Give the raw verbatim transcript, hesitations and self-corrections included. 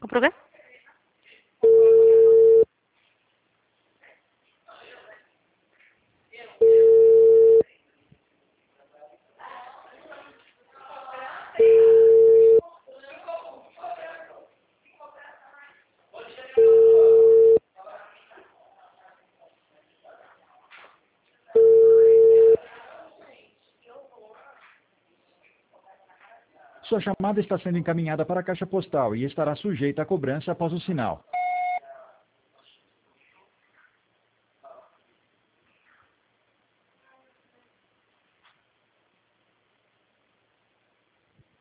Comprou o quê? Sua chamada está sendo encaminhada para a caixa postal e estará sujeita a cobrança após o sinal.